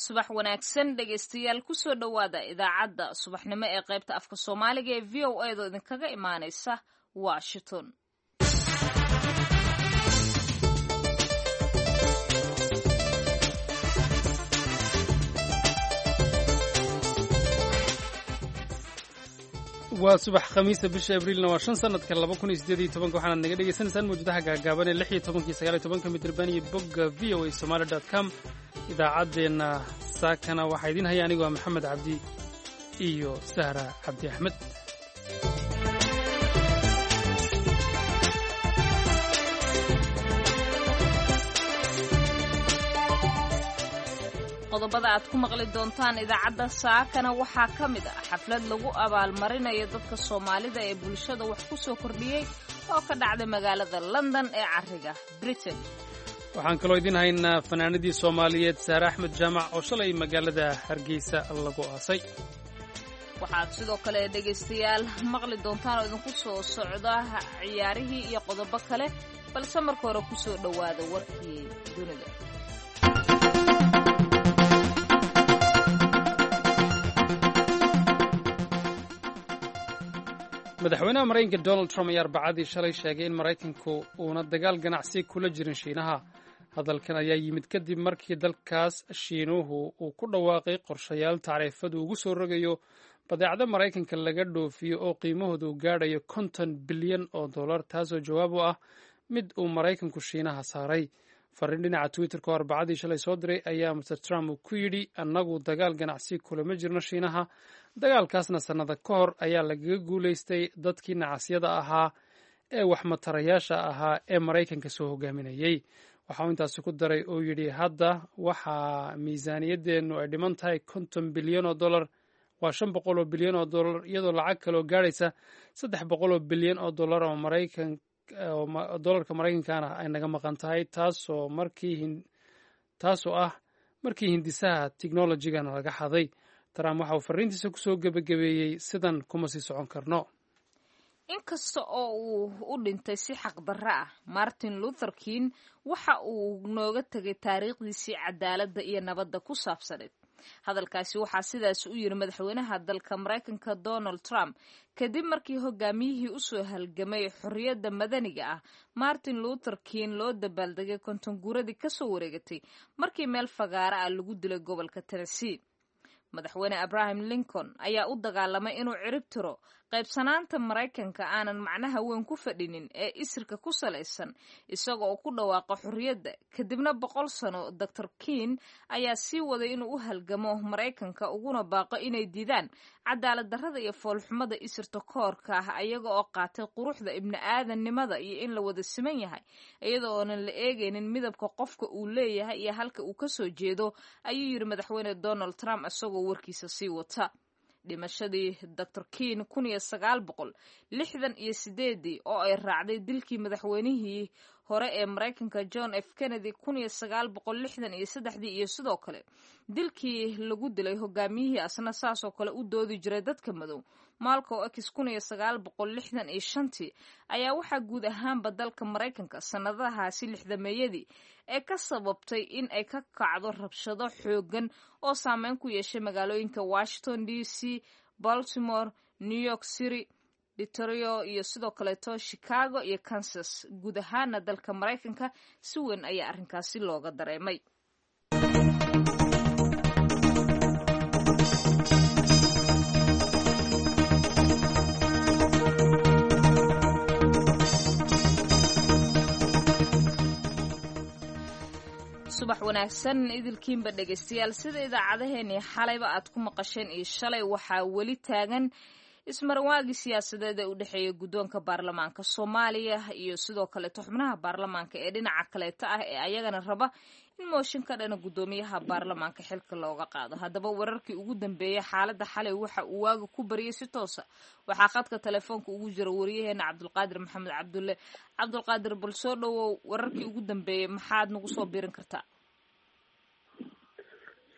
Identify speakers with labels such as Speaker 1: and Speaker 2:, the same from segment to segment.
Speaker 1: subax wanaagsan dhegaystayaal kusoo dhowaada idaacadda subaxnimo ee qaybta afka soomaaliga ee v o a do idinkaga imaanaysa washington.
Speaker 2: waa subax khamiisa bisha abriilna waa 5 sanadka 2018 waxaana naga dhagaysanaysaan mawjadaha gaagaaban ee 16 mitirban iyo bogga voasomali.com. idaacaddeenna saakana waxaa idiin haya anigoo maxamed cabdi iyo sahra cabdi axmed.
Speaker 1: qodobada aad ku maqli doontaan idaacadda saakana waxaa ka mid ah xaflad lagu abaalmarinayo dadka Soomaalida ee bulshada wax ku soo kordhiyay oo ka dhacday magaalada London ee cariga Britain.
Speaker 2: waxaan kaloo idiin haynaa fanaanadii Soomaaliyeed Sahra Axmed Jaamac oo shalay magaalada Hargeysa lagu aasay.
Speaker 1: waxaad sidoo kale dhegaystayaal maqli doontaan oo idinku soo socda ciyaarihii iyo qodobo kale balse marka hore ku soo dhowaada warkii dunida.
Speaker 2: madaxweynaha Mareykanka Donald Trump ayaa Arbacadii shalay sheegay in Mareykanku uuna dagaal ganacsi kula jirin Shiinaha. hadalkan ayaa yimid kadib markii dalkaas Shiinuhu uu ku dhawaaqay qorshayaal tacriifadu ugu soo rogayo badeecada Mareykanka laga dhoofiyo oo qiimahoodu gaadhayo $50 bilyan, taasoo jawaab u ah mid uu Mareykanku Shiinaha saaray. fariin dhinaca Twitter-ka oo Arbacadii shalay soo diray ayaa Mr. Trump uu ku yidhi annagu dagaal ganacsi kulama jirno Shiinaha. dagaalkaasna sannada ka hor ayaa lagaga guulaystay dadkii nacasyada ahaa ee waxmatarayaasha ahaa ee Mareykanka soo hogaaminayay. waxa uu intaasi ku daray oo yidhi hadda waxaa miisaaniyadeennu ay dhiman tahay $50 bilyan, waa $500 bilyan, iyadoo lacag kaloo gaadhaysa $300 bilyan oo dollarka Mareykankaana ay naga maqan tahay, taasoo ah markii hindisaha tiknolojigana laga xaday. Trump waxa uu fariintiisa ku soo gebagabeeyey sidan kuma sii socon karno.
Speaker 1: inkasta oo uu u dhintay si xaqdarro ah, Martin Luther King waxa uu nooga tegay taariikhdiisii cadaaladda iyo nabadda ku saabsaneed. hadalkaasi waxaa sidaas u yiri madaxweynaha dalka Mareykanka Donald Trump kadib markii hogaamiyihii u soo halgamay xorriyadda madaniga ah Martin Luther King loo dabaaldegay konton guuradii ka soo wareegatay markii meel fagaara ah lagu dilay gobolka Tennessee. madaxweyne Abraham Lincoln ayaa u dagaalamay inuu cirib tiro qaybsanaanta Mareykanka aanan macnaha weyn ku fadhinin ee isirka ku salaysan isagoo oo ku dhawaaqa xorriyadda. kadibna 100 sano Dr. King ayaa sii waday inuu u halgamo Mareykanka uguna baaqo inay diidaan cadaalad darrada iyo foolxumada isirta koorka ah ayaga oo qaatay quruxda ibni aadannimada iyo in la wada siman yahay iyadoo aanan la eegaynin midabka qofka uu leeyahay iyo halka uu ka soo jeedo, ayuu yiri madaxweyne Donald Trump isagoo warkiisa sii wata. dhimashadii Dr. King 1968 oo ay raacday dilkii madaxweynihii hore ee Mareykanka John F. Kennedy 1963 iyo sidoo kale dilkii lagu dilay hogaamiyihii asna saasoo kale u doodi jiray dadka madow Malcolm X 1965 ayaa waxaa guud ahaanba dalka Mareykanka sanadahaasi 60meeyadii ee ka sababtay in ay ka kacdo rabshado xoogan oo saameyn ku yeeshay magaalooyinka Washington DC, Baltimore, New York City, Detroit iyo sidoo kaleeto Chicago iyo Kansas. guud ahaana dalka Mareykanka si weyn ayaa arrinkaasi looga dareemay. subax wanaagsan idilkiinba dhegaystayaal, sida idaacadaheennii xalayba aad ku maqasheen iyo shalay waxaa weli taagan ismarwaagii siyaasadeed ee u dhexeeya guddoonka baarlamaanka Soomaaliya iyo sidoo kale xubnaha baarlamaanka ee dhinaca kaleeta ah ee ayagana raba in mooshin ka dhana guddoomiyaha baarlamaanka xilka looga qaado. haddaba wararkii ugu dambeeyay xaaladda xalay waxa uu waaga ku bariyay si toosa waxaa khadka telefoonka ugu jira wariyaheena Cabdulqaadir Maxamed Cabdulle. Cabdulqaadir, bal soo dhawow wararkii ugu dambeeyay maxaad nagu soo biirin kartaa?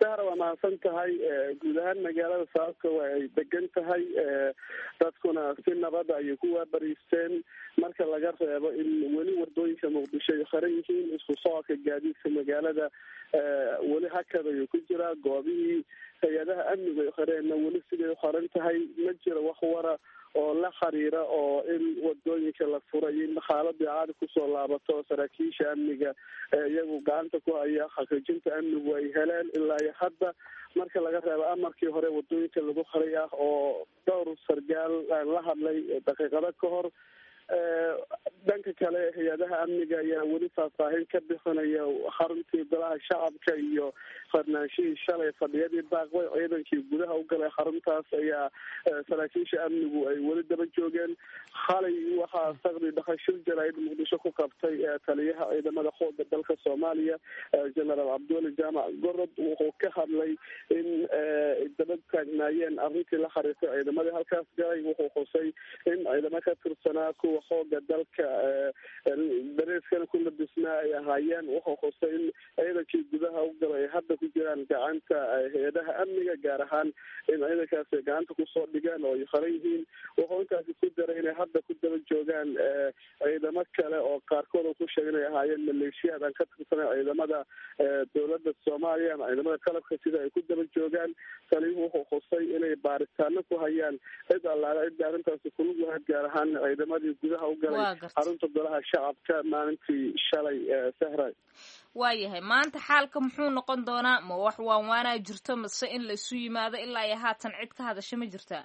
Speaker 3: sahra waa mahadsan tahay. guud ahaan magaalada saaka waa ay degan tahay, dadkuna si nabada ayay ku waabariisteen marka laga reebo in weli wadooyinka muqdisho ay xiran yihiin. isku socodka gaadiidka magaalada weli hakad ayuu ku jiraa. goobihii hay-adaha amnigu ay xireenna weli siday u xiran tahay. ma jiro wax wara oo la xiriira oo in wadooyinka la furay in xaaladii caadi kusoo laabato. saraakiisha amniga iyagu gacanta ku haya xaqiijinta amnigu ay heleen ilaa iyo hadda, marka laga reebo amarkii hore wadooyinka lagu xiray ah oo dhowr sargaal la hadlay daqiiqado ka hor. dhanka kale hay-adaha amniga ayaa weli faahfaahin ka bixinaya xaruntii golaha shacabka iyo fadnaanshihii shalay fadhiyadii baaqbay ciidankii gudaha u galay xaruntaas ayaa saraakiisha amnigu ay weli daba joogeen. xalay waxaa saqdi dhaqashil jaraa'id muqdisho ku qabtay taliyaha ciidamada xooga dalka soomaaliya genaraal cabdiweli jaamac gorod. wuxuu ka hadlay in daba taagnaayeen arrintii la xariirtay ciidamadii halkaas galay. wuxuu xusay in ciidamo ka tirsanaa kuwa xooga dalka dareeskana ku labisnaa ay ahaayeen. wuxuu xusay in ciidankii gudaha u galay ay hadda ku jiraan gacanta hay-adaha amniga, gaar ahaan in ciidankaas ay gacanta kusoo dhigaan oo ay xiran yihiin. wuxuu intaasi ku daray inay hadda ku daba joogaan ciidamo kale oo qaarkood uu ku sheegay inay ahaayeen maleeshiyaad aan ka tirsanay ciidamada dowladda soomaaliya ama ciidamada qalabka sida ay ku daba joogaan. taliyuhu wuxuu xusay inay baaritaano ku hayaan cid allaala cidda arrintaasi kulug lahayd, gaar ahaan ciidamadii gudaha u galay xarunta golaha shacabka maalintii shalay. sahra
Speaker 1: waayahay, maanta xaalka muxuu noqon doonaa? ma wax waanwaanaa jirto mase in laisu yimaado ilaa iyo haatan cid ka hadasha ma jirtaa?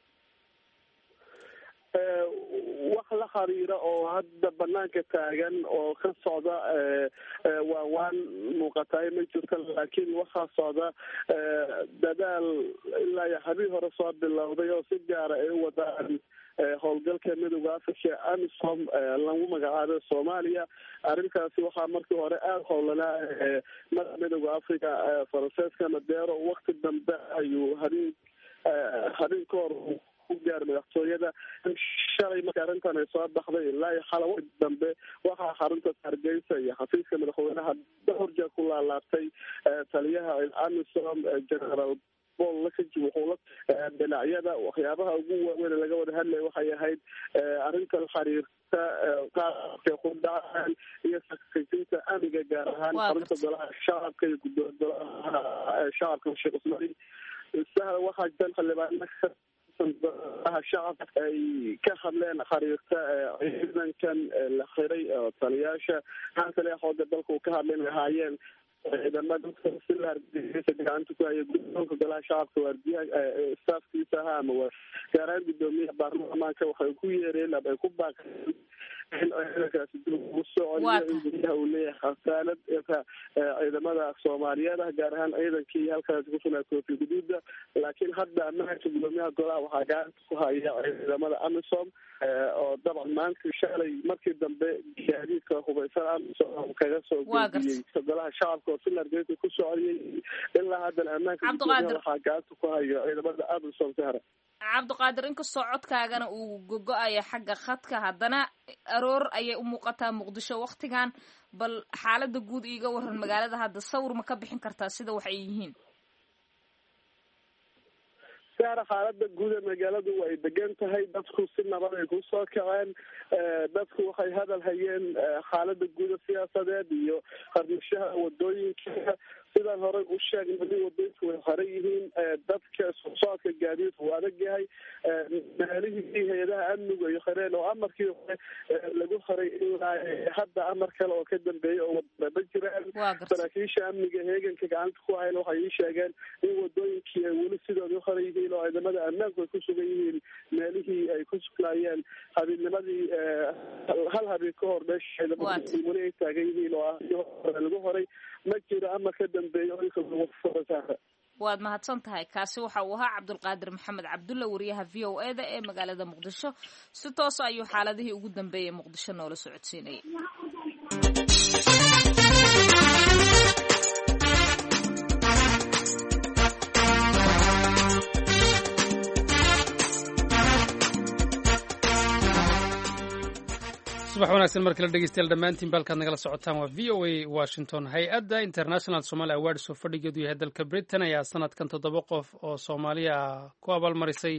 Speaker 3: wax la xiriira oo hadda banaanka taagan oo ka socda waan muuqataay ma jirto, laakiin waxaa socda dadaal ilaa iyo habeen hore soo bilowday oo si gaara ay u wadaan howlgalka midooda africa amisom lagu magacaabay soomaaliya. arrintaasi waxaa markii hore aada howlanaa midooda africa faransiiska madeero. wakti dambe ayuu habeen ka hor ku gaaray madaxtooyada. shalay marka arrintan ay soo baxday ilaa iyo xalawad dambe waxaa xarunta hargeysa iyo xafiiska madaxweynaha dhowr jeer ku laalaabtay taliyaha amisom generaal bol lakaji. wuxuu dhinacyada waxyaabaha ugu waaweyn laga wada hadlaya waxay ahayd arrinta la xiriirta qaabkay ku dhacaan iyo xaqiijinta amniga, gaar ahaan xarunta golaha shacabka iyo golaha shacabka sheekh usmaan sahla. waxaa jiran xildhibaano shacabka ay ka hadleen xiriirta ciidankan la xiray oo taliyaasha taliya xooga dalka uu ka hadleen ahaayeen ciidamada sila hargeysa gacanta ku haya guddoonka golaha shacabka waardiyaha staafkiisa ahaa ama gaar ahaan guddoomiyaha baarlamaanka waxay ku yeereen ama ay ku baaqeen in ciidankaasi dib ugu soo celiyo in gudaha uu leeyahay khasaalad ciidamada soomaaliyeed ah, gaar ahaan ciidankii halkaasi ku sugnaa koofi guduuda. laakiin hadda ammaanka guddoomiyaha golaha waxaa gacanta ku haya ciidamada amisom oo dabcan maanta shalay markii dambe gaadiidka hubaysan amisom kaga soo gudbiyey golaha shacabka oo sila hargeysa ku soo celiyey. ilaa haddana ammaanka guddoomiyaha waxaa gacanta ku hayo ciidamada amisom. sahra
Speaker 1: cabdiqaadir, inkastoo codkaagana uu gogo-ayo xagga khadka, haddana aroor ayay u muuqataa muqdisho waktigan. bal xaalada guud iiga waran magaalada hadda, sawir ma ka bixin kartaa sida wax ay yihiin?
Speaker 3: sahra xaalada guud ee magaaladu way degan tahay. dadku si nabad ay kusoo kaceen. dadku waxay hadal hayeen xaalada guuda siyaasadeed iyo qarnishaha wadooyinka. sidaan horey u sheegnay wadooyinku way xiran yihiin. dadka socodka gaadiidka uu adag yahay. meelihii hay-adaha amnigu ay xireen oo amarkii hore lagu xiray ilaa hadda amar kale oo ka dambeeyay oo wadama jiraan. saraakiisha amniga heeganka gacanta ku hayn waxay ii sheegeen in wadooyinkii ay weli sidooda u xiran yihiin oo ciidamada ammaanku ay ku sugan yihiin meelihii ay ku sugnaayeen. habeennimadii hal habeen ka hor meesha ciidamada weli ay taagan yihiin oo lagu horay ma jiro ama ka dambeeyo.
Speaker 1: waad mahadsan tahay. kaasi waxa uu ahaa cabdulqaadir maxamed cabdulla, wariyaha v o e da ee magaalada muqdisho. si toos ayuu xaaladihii ugu dambeeyay muqdisho noola socodsiinayay.
Speaker 2: subax wanaagsan mar kale dhegeystayaal dhammaantiin baalkaad nagala socotaan waa v o a washington. hay-adda international somali awards oo fadhigeedu yahay dalka britain ayaa sanadkan 7 qof oo soomaaliya ku abaalmarisay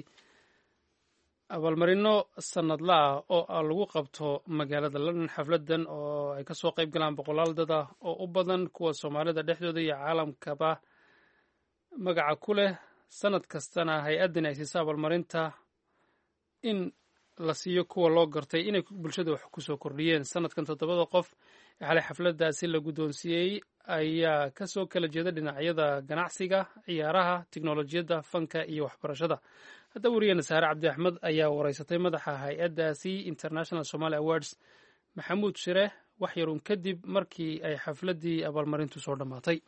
Speaker 2: abaalmarino sanadla ah oo lagu qabto magaalada london. xafladan oo ay kasoo qayb galaan boqolaal dad ah oo u badan kuwa soomaalida dhexdooda iyo caalamkaba magaca ku leh. sanad kastana hay-addan ay siisa abaalmarinta in la siiyo kuwa loo gartay inay bulshada wax kusoo kordhiyeen. sanadkan 7 qof ee xalay xafladaasi la guddoonsiiyey ayaa kasoo kala jeeda dhinacyada ganacsiga, ciyaaraha, tiknolojiyadda, fanka iyo waxbarashada. hadda wariyeena saare cabdi axmed ayaa wareysatay madaxa hay-addaasi international somali awards maxamuud shire wax yarun kadib markii ay xafladii abaalmarintu soo dhammaatay.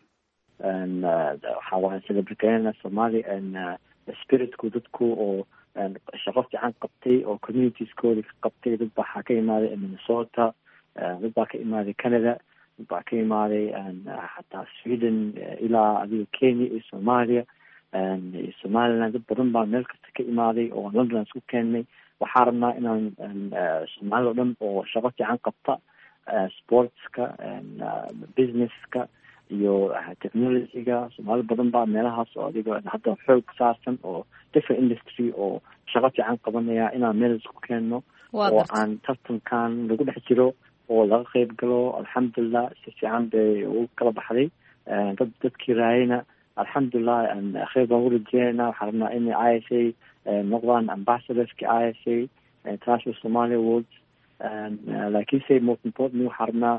Speaker 4: waxaa waan celebriteena Somali spiritku dadku oo shaqo fiican qabtay oo communitieskoodi ka qabtay. dad baa ka imaaday Minnesota, dad baa ka imaaday Canada, dad baa ka imaaday xataa Sweden ilaa adiga Kenya iyo Soomaaliya iyo Somaliland. dad badan baa meel kasta ka imaaday oo London isku keenay. waxaa rabnaa inaan Soomaalida oo dhan oo shaqo fiican qabta sportska, businesska iyo technologyga. Soomaali badan baa meelahaas oo adiga hadda xoog saarsan oo different industry oo shaqo fiican qabanaya inaan meel isku keenno oo aan tartankan lagu dhex jiro oo laga qayb galo. alxamdulilah si fiican bay ugu kala baxday. dadkii raayayna alxamdulilah khayr baan u rajeynayna. waxaa rabnaa in ISA noqdaan ambassadorski ISA International Somali Awards. laakiinse most important waxaa rabnaa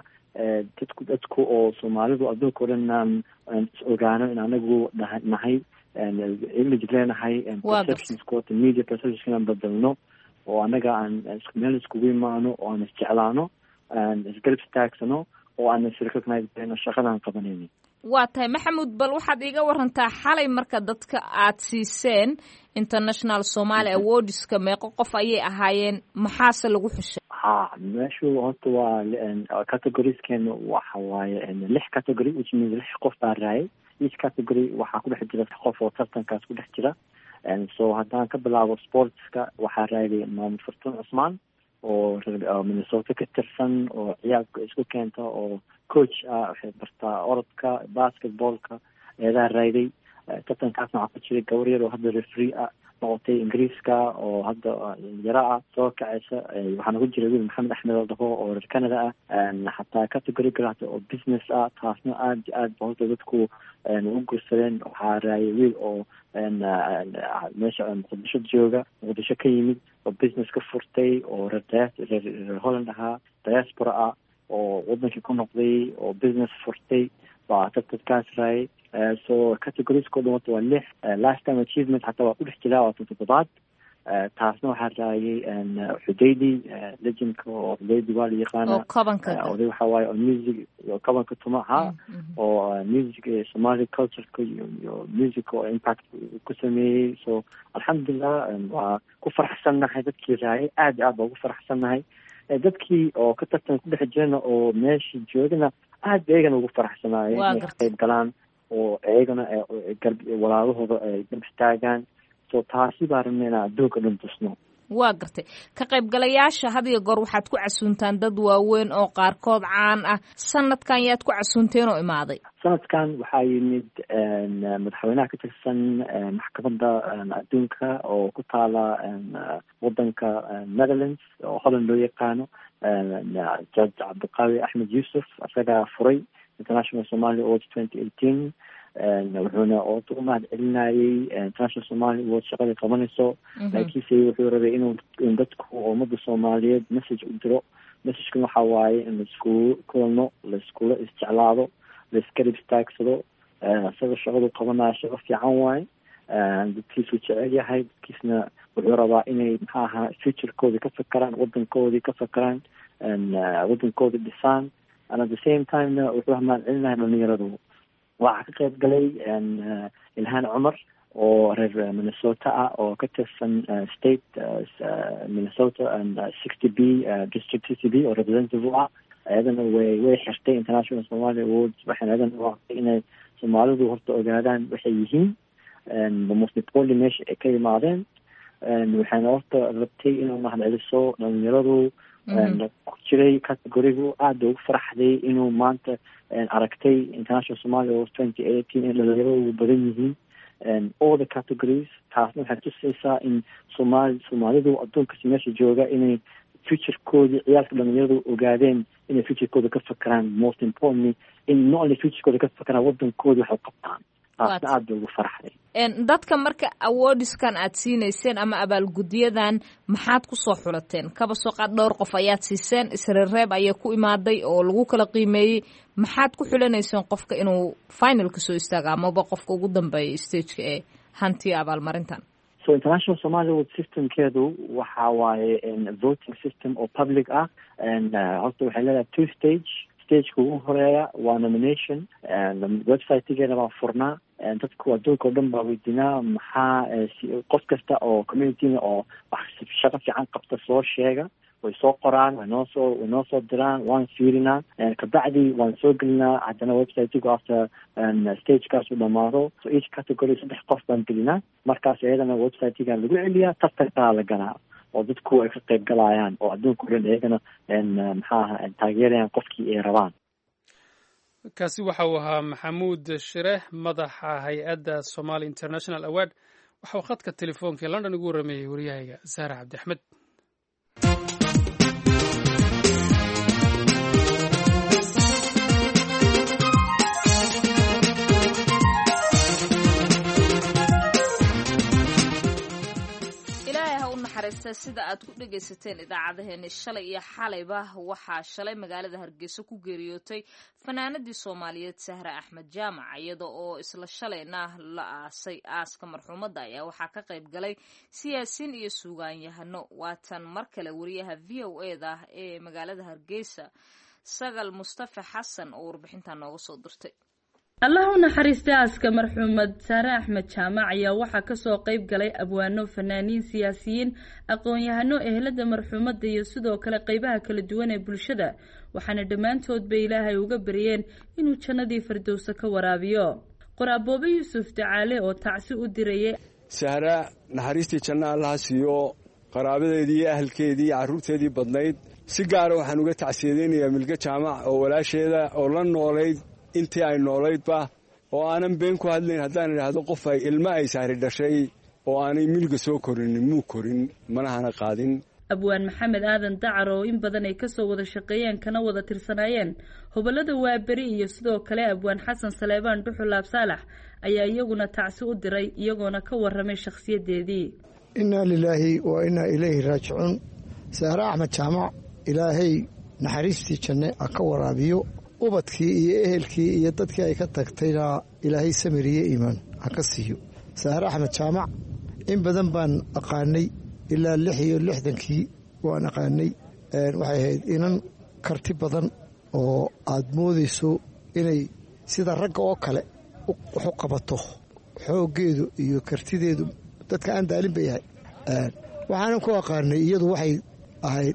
Speaker 4: dadku oo Soomaalidu adduunka oo dhan aan is ogaano in anagu nahay image leenahay perceptionskooda media perceptionskana bedelno oo anaga aan meel iskugu imaano oo aan isjeclaano aan isgarab istaagsano oo aan is-recognize garayno shaqadaan qabanayno.
Speaker 1: waa tahay maxamuud, bal waxaad iiga warantaa xalay marka dadka aad siiseen international somali awardska meeqo qof ayay ahaayeen, maxaase lagu xushay?
Speaker 4: meeshu horta waa categorieskeena waxa waaye 6 category which means 6 qof baa raayay. each category waxaa ku dhex jira qof oo tartankaas ku dhex jira. so haddaan ka bilaabo sportska waxaa raayay Maamud Fartuun Cusmaan oo Minnesota ka tirsan oo ciyaarka isku keenta oo coach ah. waxay bartaa orodka, basketballka eedaa raayay. tartankaasna waxaa ku jiray gabar yar oo hadda referee ah noqotay Ingiriiska oo hadda yara ah soo kacaysa. waxaana ku jira wiil Maxamed Axmed oo dhaho oo reer Canada ah. xataa category galata oo business ah taasna aad horta dadku u gursadeen. waxaa raayay wiil oo meesha Muqdisho jooga, Muqdisho ka yimid oo business ka furtay oo reer Holland ahaa, diaspora ah oo wadankii ku noqday oo business furtay baa tartankaas raayay. so categoriesko dhan waa 6. lifetime achievement xataa waa ku dhex jiraa waa 7. taasna waxaa raayay Xudaydi legendka oo Xudaydi waa la yaqaana oday waxaa waaye oo music iyo kabanka tumaha oo music Somali culture iyo music oo impact ku sameeyey. so alxamdulilah waa ku faraxsannahay dadkii raayay. aad baa ugu faraxsannahay. dadkii oo ka tartan ku dhex jirana oo meesha joogana aad bay iyagana ugu faraxsanaayeen inay ka qayb galaan oo iyagana walaalahooda ay garab istaagaan. so taasi baa rabna inaan adduunka dhan tusno.
Speaker 1: waa gartay. ka qaybgalayaasha had iyo goor waxaad ku casuuntaan dad waaweyn oo qaarkood caan ah. sanadkan yaad ku casuunteen oo imaaday?
Speaker 4: sanadkan waxaa yimid madaxweynaha ka tirsan maxkamadda adduunka oo ku taala wadanka Netherlands oo Holland loo yaqaano. Judge Cabdiqaawi Axmed Yuusuf isagaa furay International Somali Awards 2018. wuxuuna u mahad celinayay International Somali Awards shaqada qabanayso. laakiinse wuxuu rabay in dadku ummadda Soomaaliyeed message u diro. messageka waxaa waaye in laiskugu kulano, laiskula isjeclaado, laiskala istaagsado. isaga shaqadu qabanaya shaqo fiican waaye. dadkiisu jecel yahay. dadkiisna wuxuu rabaa inay maxaa ahaa futurekoodii ka fakeraan, wadankoodii ka fakeraan, wadankoodii dhisaan. and at the same timena wuxuu mahad celinaya dhalinyaradu. waxaa ka qayb galay Ilhaan Cumar oo reer Minnesota ah oo ka tirsan state Minnesota and 60B district 60B oo representative ah. ayadana way xirtay International Somali Awards. waxayna ayadana waqtay inay Soomaalidu horta ogaadaan waxay yihiin most important meesha ay ka yimaadeen. waxayna horta rabtay inuu mahad celiso dhalinyaradu ku jiray categorigu aada ugu faraxday inuu maanta aragtay international Somali Awards 2018 in dhalinyaradu badan yihiin all the categories. taasna waxay tusaysaa in Soomaalidu adduunka meesha jooga inay futurekoodii ciyaalka dhalinyaradu ogaadeen inay futurekooda ka fakaraan, most importantly in not only futurekooda ka fakaraan waddankooda waxay qabtaan. taasna aada ugu faraxday.
Speaker 1: dadka marka awardskan aad siinayseen ama abaalgudyadan maxaad kusoo xulateen? kaba soo qaad dhowr qof ayaad siiseen, isreereeb ayaa ku imaaday oo lagu kala qiimeeyey. maxaad ku xulanayseen qofka inuu finalka soo istaaga amaba qofka ugu dambeeya stageka ee hantiya abaalmarintan?
Speaker 4: So international Somali Awards systemkeedu waxa waaye voting system oo public ah, horta waxay leedahay 2 stageka ugu horeeya waa nomination, website-geena baa furnaa, dadku adduunka oo dhan baa weydiinaa maxaa qof kasta oo community-na oo wax shaqo fiican qabta soo sheega, way soo qoraan, way noo soo diraan, waan fiirinaa, kabacdi waan soo gelinaa haddana website-gu after stagekaas u dhamaado. So each category 3 qof baan gelinaa, markaas iyadana website-ga lagu celiyaa, tartankaa la galaa oo dadku ay ka qayb galayaan oo adduunka o dhan iyagana taageerayaan qofkii ay rabaan.
Speaker 2: kaasi waxa uu ahaa maxamuud shire, madaxa hay-adda Somali International Award. waxa uu khadka telefoonka ee London ugu warameeyey wariyahayga Zahra Cabdi Axmed.
Speaker 1: sida aad ku dhagaysateen idaacadaheena shalay iyo xalayba waxaa shalay magaalada Hargeysa ku geeriyootay fanaanadii Soomaaliyeed Sahra Axmed Jaamac, iyada oo isla shalayna la aasay. aaska marxuumadda ayaa waxaa ka qayb galay siyaasiyiin iyo suugaanyahano. waatan mar kale wariyaha VOA-da ee magaalada Hargeysa Sagal Mustafa Xasan oo warbixinta nooga soo dirtay.
Speaker 5: allah u naxariistay aaska marxuumad Sahra Axmed Jaamac ayaa waxaa kasoo qayb galay abwaano, fanaaniin, siyaasiyiin, aqoon-yahano, ehelada marxuumadda iyo sidoo kale qaybaha kala duwan ee bulshada, waxaana dhammaantoodba ilaahay uga baryeen inuu jannadii firdowsa ka waraabiyo. qoraaboobe Yuusuf Dacaale oo tacsi u dirayay
Speaker 6: Sahra naxariistii janno allaha siiyo, qaraabadeedii, ahalkeedii, carruurteedii badnayd. si gaara waxaan uga tacsiyadeynayaa Milge Jaamac oo walaasheeda oo la noolayd intii ay noolaydba, oo aanan been ku hadlayn haddaan idhaahdo qof ay ilmo ay Sahri dhashay oo aanay Milge soo korinin, muu korin, manahana qaadin.
Speaker 5: abwaan maxamed aadan dacar oo in badan ay kasoo wada shaqeeyeen kana wada tirsanaayeen hobolada Waaberi iyo sidoo kale abwaan xasan Saleebaan Dhuxulaab Saalax ayaa iyaguna tacsi u diray, iyagoona ka warramay shakhsiyadeedii.
Speaker 7: inna lillahi wa inna ilayhi raajicuun. Sahra Axmed Jaamac ilaahay naxariistii janne ka waraabiyo, ubadkii iyo ehelkii iyo dadkii ay ka tagtayna ilaahay samiriye iimaan ha ka siiyo. Sahra Axmed Jaamac in badan baan aqaanay, ilaa 66kii waan aqaanay. waxay ahayd inan karti badan oo aad moodayso inay sida ragga oo kale wax u qabato, xooggeedu iyo kartideedu dadka aan daalin bay yahay. waxaanan ku aqaanay iyadu waxay ahayd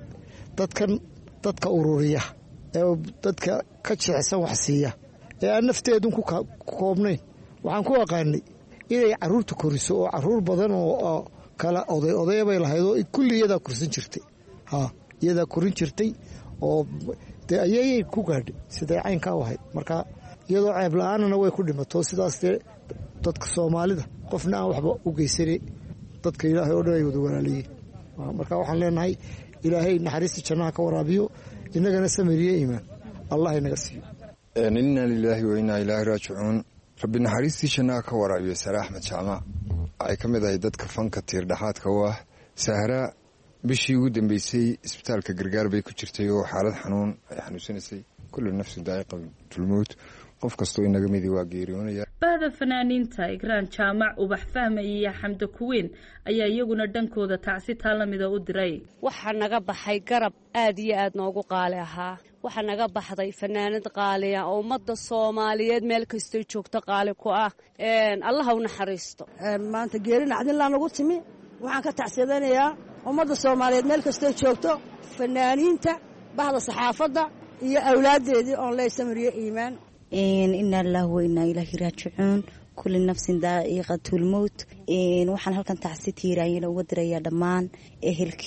Speaker 7: dadka ururiya ee dadka ka jecsan wax siiya ee aan nafteedun ku koobnayn. waxaan ku aqaanay inay carruurta koriso oo carruur badan oo kala odaybay lahayd oo kulli iyadaa korsan jirtay. iyadaa korin jirtay oo dee ayayay ku gaadhay siday caynkaa u ahayd. marka iyadoo ceeb la-aanana way ku dhimato. sidaas dee dadka Soomaalida qofna aan waxba u geysanay, dadka ilaahay oo dhan ay wada walaalayeen. marka waxaan leenahay ilaahay naxariista jannaha ka waraabiyo, innagana samiriye iimaan allah inaga siiyo.
Speaker 8: inna lillahi wa inna ilaahi raajicuun. rabbi naxariistii jannaha ka waraabiyo Sahra Axmed Jaamac waxay ka mid ahay dadka fanka tiir dhexaadka u ah. Sahra bishii ugu dambeysay isbitaalka gargaar bay ku jirtay oo xaalad xanuun ay xanuunsanaysay. kullu nafsin daa'iqatul mawt, qof kastoo inaga midi waa geeriyoonaya.
Speaker 5: bahda fanaaniinta Igraan Jaamac, Ubax Fahme iyo Xamda Kuweyn ayaa iyaguna dhankooda tacsi taalamida u diray.
Speaker 9: waxaa naga baxay garab aad iyo aad noogu qaali ahaa. waxaa naga baxday fanaanad qaaliya oo ummadda Soomaaliyeed meel kastoo joogto qaali ku ah. allah u naxariisto.
Speaker 10: maanta geeri naxdinlaan nagu timi. waxaan ka tacsiyadaynayaa ummadda Soomaaliyeed meel kastoo joogto, fanaaniinta, bahda saxaafadda iyo awlaadeedii oon leh samiriye iimaan.
Speaker 11: inna lillahi wa inna ilaahi raajicuun. kulli nafsin daa'iqatul mawt. waxaan halkan tacsi tiiraayeen uga dirayaa dhammaan ehelkii,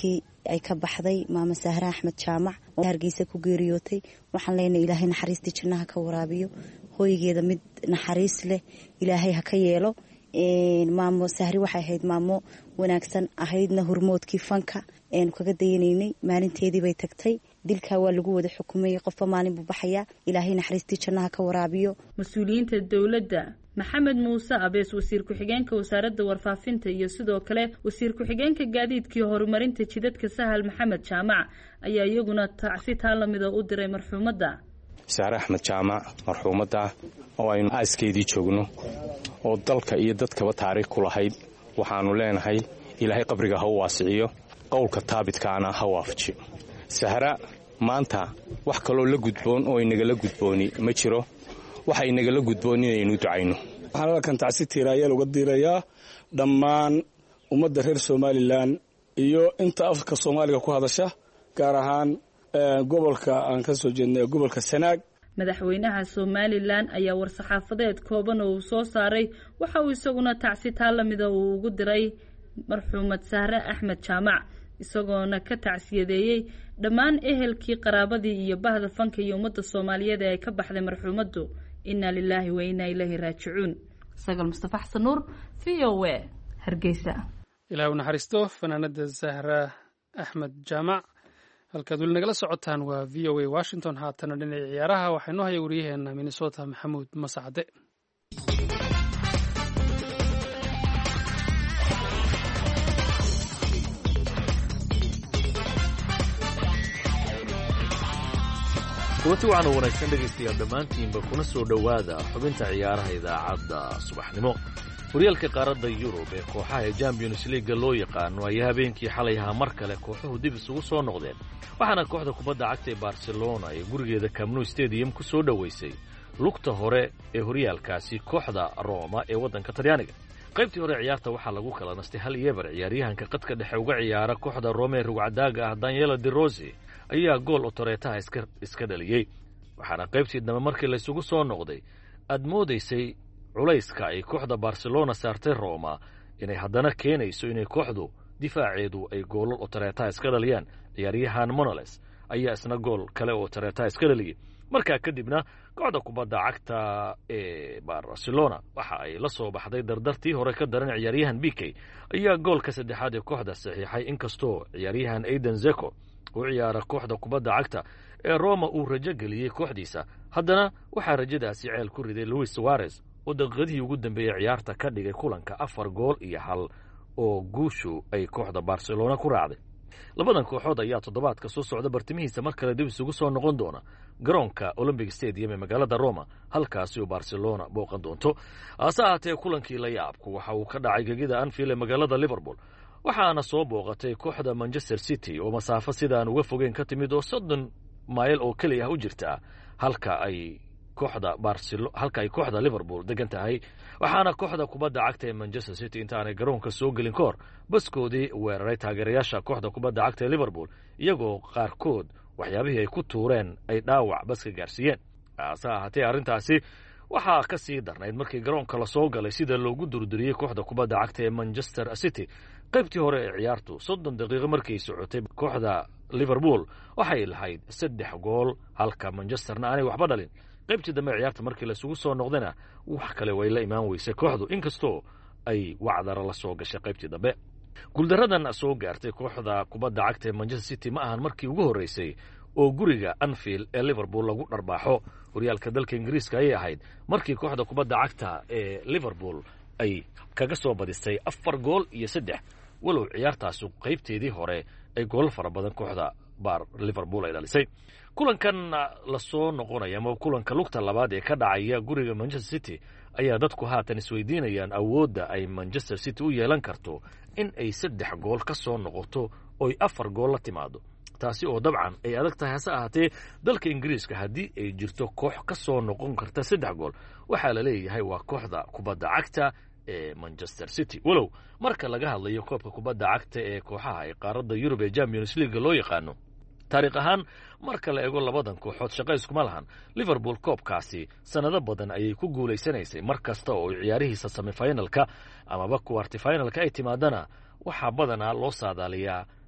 Speaker 11: ay ka baxday maama Sahra Axmed Jaamac oo Hargeysa ku geeriyootay. waxaan leenahay Ilaahay naxariistii jannaha ka waraabiyo, hooygeeda mid naxariis leh Ilaahay ha ka yeelo. maamo Sahri waxay ahayd maamo wanaagsan, ahaydna hormoodkii fanka kaga dayanaynay. maalinteedii bay tagtay, dilka waa lagu wada xukumay, qofba maalin buu baxaya. Ilaahay naxariistii jannaha ka waraabiyo.
Speaker 5: mas-uuliyiinta dowladda maxamed muuse abees, wasiir ku-xigeenka wasaaradda warfaafinta, iyo sidoo kale wasiir ku-xigeenka gaadiidkii horumarinta jidadka Sahal Maxamed Jaamac ayaa iyaguna tacsi taa lamida u diray marxuumadda
Speaker 12: Sahra Axmed Jaamac, marxuumadda oo aynu aaskeedii joogno, oo dalka iyo dadkaba taariikh ku lahayd. waxaanu leenahay Ilaahay qabriga ha u waasiciyo, qowlka taabidkaana ha waafajiyo. Sahra maanta wax kaloo la gudboon oo inagala gudbooni ma jiro, waxa inagala gudboon inaynu ducayno.
Speaker 6: waxaan halkan tacsi tiiraayeel uga diirayaa dhammaan ummadda reer Somaliland iyo inta afka Soomaaliga ku hadasha, gaar ahaan gobolka aan ka soo jeednay, gobolka Sanaag.
Speaker 5: madaxweynaha Somaliland ayaa war-saxaafadeed kooban oo uu soo saaray waxa uu isaguna tacsi taa lamida uu ugu diray marxuumad Sahra Axmed Jaamac, isagoona ka tacsiyadeeyey dhammaan ehelkii, qaraabadii iyo bahda fanka iyo ummadda Soomaaliyeed ee ay ka baxday marxuumaddu. inna lillahi wa inna ilayhi raajicuun. sagal Mustafa Xasan Nuur, VOA, Hargeysa.
Speaker 2: ilaahu naxariisto fanaanada Sahra Axmed Jaamac. halkaad weli nagala socotaan waa VOA Washington. haatana dhinaca ciyaaraha waxaynu haya wariyaheena Minnesota Maxamuud Masacde.
Speaker 13: kulanti waxaan u wanaagsan dhegaystayaal dhammaantiinba kuna soo dhowaada xubinta ciyaaraha idaacadda subaxnimo. horyaalka qaaradda Yurub ee kooxaha ee Champions League loo yaqaano ayaa habeenkii xalay ahaa mar kale kooxuhu dib isugu soo noqdeen, waxaana kooxda kubadda cagta ee Barcelona ee gurigeeda Camp Nou Stadium ku soo dhoweysay lugta hore ee horyaalkaasi kooxda Roma ee waddanka Talyaaniga. qaybtii hore ciyaarta waxaa lagu kala nastay hal iyo eber. ciyaaryahanka qadka dhexe uga ciyaara kooxda Roma ee rugcadaaga ah Daniele De Rossi ayaa gool otoreetaha iska dhaliyey, waxaana qaybtii dambe markii la isugu soo noqday aad moodaysay culayska ay kooxda Barcelona saartay Roma inay haddana keenayso inay kooxdu difaaceedu ay goolal otoreetaha iska dhaliyaan. ciyaaryahan Monoles ayaa isna gool kale oo otoreetaha iska dhaliyey. markaa kadibna kooxda kubadda cagta ee Barcelona waxa ay la soo baxday dardartii hore ka daran. ciyaaryahan Piqué ayaa goolka saddexaad ee kooxda saxiixay, inkastoo ciyaaryahan Edin Dzeko u ciyaara kooxda kubadda cagta ee Roma uu rajo geliyey kooxdiisa. haddana waxaa rajadaasi ceel ku riday Luis Suarez oo daqiiqadihii ugu dambeeyey ciyaarta ka dhigay kulanka 4 gool iyo 1 oo guushu ay kooxda Barcelona ku raacday. labadan kooxood ayaa toddobaadka soo socda bartimihiisa mar kale dib isugu soo noqon doona garoonka Olympic Stadium ee magaalada Roma, halkaasi oo Barcelona booqan doonto. hase ahaatee kulankii la yaabku waxa uu ka dhacay gegida Anfield ee magaalada Liverpool, waxaana soo booqatay kooxda Manchester City oo masaafo sidaan uga fogeen ka timid oo 30 mayl oo kaliya u jirta halka ay kooxda Liverpool degan tahay. waxaana kooxda kubadda cagta ee Manchester City intaanay garoonka soo gelin kahor baskoodii weeraray taageerayaasha kooxda kubadda cagta ee Liverpool, iyagoo qaarkood waxyaabihii ay ku tuureen ay dhaawac baska gaarsiiyeen. hase ahaatee arrintaasi waxaa ka sii darnayd markii garoonka la soo galay sida loogu durduriyey kooxda kubadda cagta ee Manchester City. qaybtii hore ee ciyaartu 30 daqiiqo markay socotay kooxda Liverpool waxay lahayd 3 gool halka Manchesterna aanay waxba dhalin. qaybtii dambe ciyaarta markii la isugu soo noqdayna wax kale way la imaan weysay kooxdu, inkastoo ay wacdara la soo gashay qaybtii dambe. guuldaradan soo gaartay kooxda kubadda cagta ee Manchester City ma ahan markii ugu horeysay oo guriga Anfield ee Liverpool lagu dharbaaxo. horyaalka dalka Ingiriiska ayay ahayd markii kooxda kubadda cagta ee Liverpool ay kaga soo badisay 4 gool iyo 3, walow ciyaartaasi qaybteedii hore ay gool fara badan kooxda Liverpool ay dhalisay. kulankan la soo noqonaya ama kulanka lugta labaad ee ka dhacaya guriga Manchester City ayaa dadku haatan isweydiinayaan awoodda ay Manchester City u yeelan karto in ay 3 gool ka soo noqoto oo ay 4 gool la timaado. taasi oo dabcan ay adag tahay. hase ahaatee dalka Ingiriiska haddii ay jirto koox ka soo noqon karta 3 gool waxaa la leeyahay waa kooxda kubadda cagta ee Manchester City. walow marka laga hadlayo koobka kubadda cagta ee kooxaha ee qaaradda Yurub ee Champions League loo yaqaano, taariikh ahaan marka la eego labadan kooxood shaqo iskuma lahan. Liverpool koobkaasi sanado badan ayay ku guulaysanaysay, mar kasta oo ciyaarihiisa semifinalka amaba quarterfinalka ay timaadana waxaa badanaa loo saadaaliyaa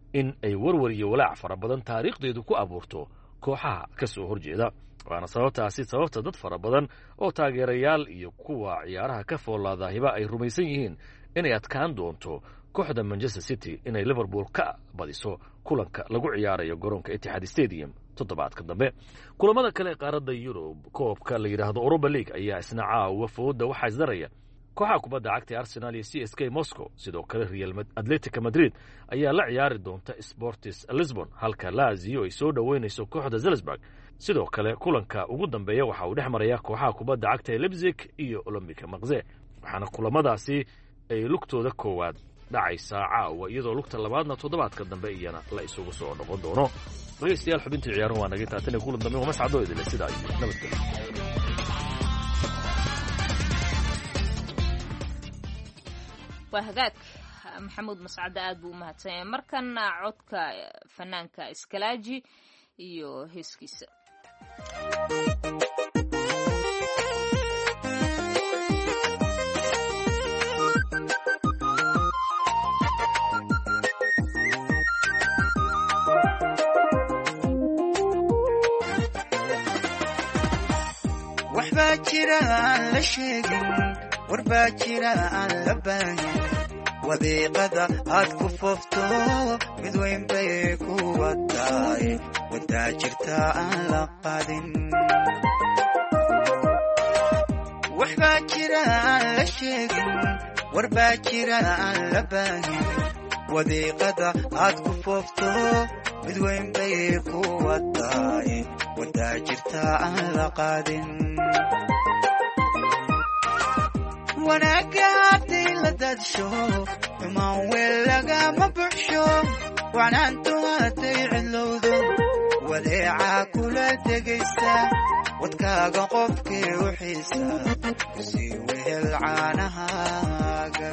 Speaker 13: in ay warwar iyo walaac fara badan taariikhdeedu ku abuurto kooxaha ka soo horjeeda waana sababta dad fara badan oo taageerayaal iyo kuwa ciyaaraha ka foolaadaahiba ay rumaysan yihiin inay adkaan doonto kooxda Manchester City inay Liverpool ka badiso kulanka lagu ciyaarayo garoonka Etihad Stadium toddobaadka dambe. Kulamada kale qaaradda Yurub koobka la yiraahdo Europa League ayaa isna caawa fooda waxa isdaraya kooxaha kubadda cagta Arsenal iyo CSK Moscow. Sidoo kale Real Atletico Madrid ayaa la ciyaari doonta Sporting Lisbon halka Lazio ay soo dhaweynayso kooxda Salzburg. sidoo kale kulanka ugu dambeeya waxa uu dhex maraya kooxaha kubadda cagta ee Leipzig iyo Olympique Marseille waxaana kulamadaasi ay lugtooda koowaad dhacaysaa caawa iyadoo lugta labaadna toddobaadka dambe iyana la isugu soo noqon doono. dhegeystayaal xubintii ciyaaruhu waa naga taatana kulan dambe waa mascado idin sida ay nabadgelyo.
Speaker 1: waa hagaag maxamuud mascade aad buu u mahadsanyahay markana codka fanaanka Iskalaaji iyo heeskiisa
Speaker 14: waxbaa jira aan la sheegin warbaa jira aan la baahin wadiiqada aad ku foofto mid weyn bay ku wataay wadaa jirta aan la qaadin waxbaa jira aan la sheegin warbaa jira aan la baahin wadiiqada aad ku foofto mid weyn bay ku wataay wadaa jirta aan la qaadin wanaaga haddii la daadsho xumaan weel lagama buxsho wacnaantu hadday cidlowdo wadeecaa kula degaysa wadkaaga qofkii u xiisa sii wehel caanahaaga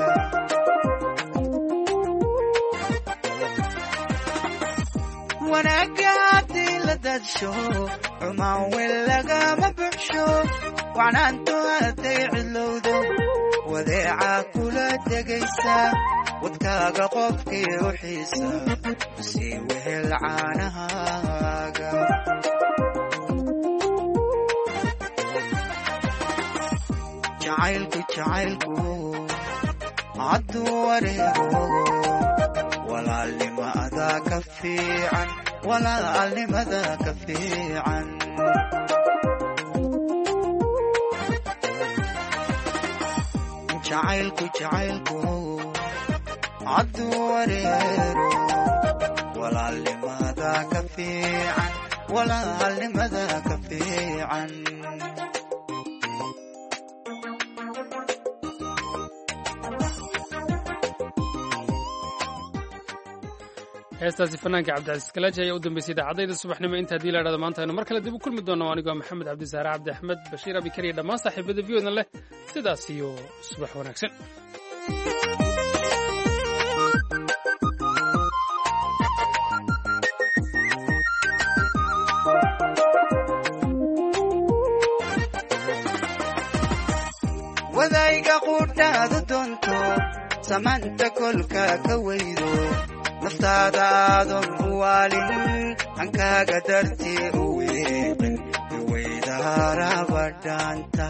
Speaker 14: wanaaga haddii la daadsho xumaan weel lagama buxsho wacnaantu hadday cidlowdo wadeecaa kula degaysa wadkaaga qofkii u xiisa sii wehel caanahaaga jacaylku hadduu wareego walaalnimada ka fiican walaalnimada ka fiican jacaylku hadduu wareero walaalnimada ka fiican walaalnimada ka fiican
Speaker 2: heestaasi fanaanka cabdicasiis kalaaji ayaa u dambeysay idaacadayda subaxnimo inta haddii la idhahdo maanta aynu mar kale dib u kulmi doonno anigoo maxamed cabdisaare cabdi axmed bashiir abikar iyo dhammaan saaxiibada viyodan leh sidaas iyo subax wanaagsan
Speaker 14: wadayga qudhaadu doonto samaanta kolka ka weydo naftaada aadan u waalin hankaaga dartii u weeqin iweydaaraba dhaanta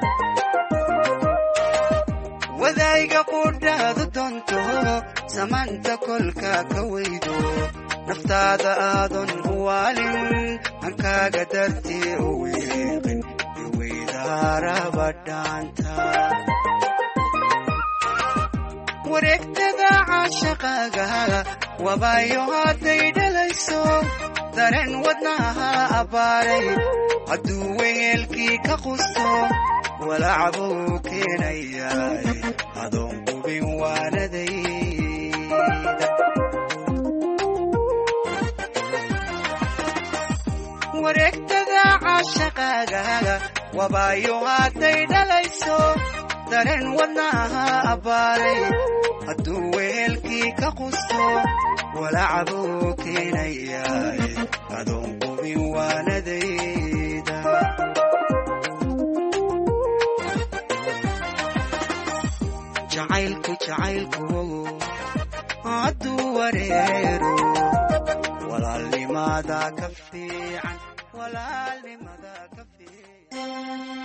Speaker 14: wadayga qudhaadu doonto samaanta kolka ka weydo naftaada aadan u waalin hankaaga dartii u weeqin iweydaaraba dhaanta wareegtada caashaqaaga wabaayo hadday dhalayso dareen wadnaha abbaaray hadduu weyeelkii ka qusto walacbuu keenayaay adoon qubin waanadayda wareegtada caashaqaaga wabaayo hadday dhalayso dareen wadnaha abbaaray hadduu weelkii ka qusto walacbuu keenayaay adoon qubin waanadayda jacaylku hadduu wareero walaalnimada ka fiican walaalnimada ka fiican